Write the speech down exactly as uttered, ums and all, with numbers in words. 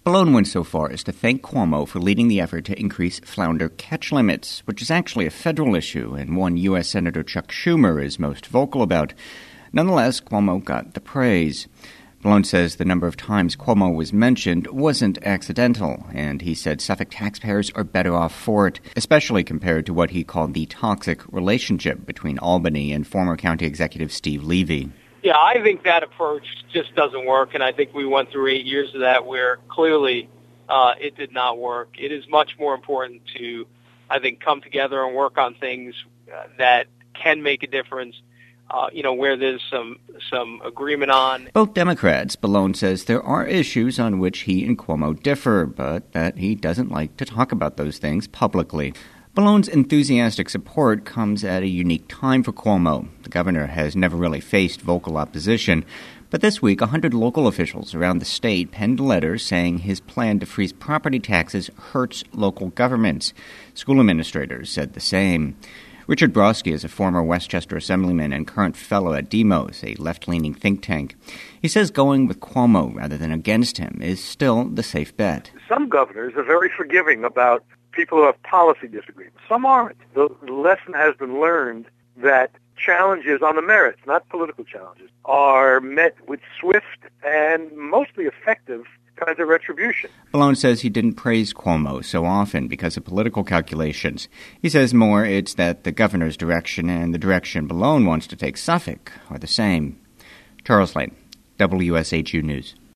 Bellone went so far as to thank Cuomo for leading the effort to increase flounder catch limits, which is actually a federal issue and one U S. Senator Chuck Schumer is most vocal about. Nonetheless, Cuomo got the praise. Bellone says the number of times Cuomo was mentioned wasn't accidental, and he said Suffolk taxpayers are better off for it, especially compared to what he called the toxic relationship between Albany and former county executive Steve Levy. Yeah, I think that approach just doesn't work, and I think we went through eight years of that where clearly uh, it did not work. It is much more important to, I think, come together and work on things uh, that can make a difference, uh, you know, where there's some some agreement on. Both Democrats, Bellone says there are issues on which he and Cuomo differ, but that he doesn't like to talk about those things publicly. Bellone's enthusiastic support comes at a unique time for Cuomo. The governor has never really faced vocal opposition, but this week, a hundred local officials around the state penned letters saying his plan to freeze property taxes hurts local governments. School administrators said the same. Richard Brodsky is a former Westchester assemblyman and current fellow at Demos, a left-leaning think tank. He says going with Cuomo rather than against him is still the safe bet. Some governors are very forgiving about people who have policy disagreements. Some aren't. The lesson has been learned that challenges on the merits, not political challenges, are met with swift and mostly effective kinds of retribution. Bellone says he didn't praise Cuomo so often because of political calculations. He says more it's that the governor's direction and the direction Bellone wants to take Suffolk are the same. Charles Lane, W S H U News.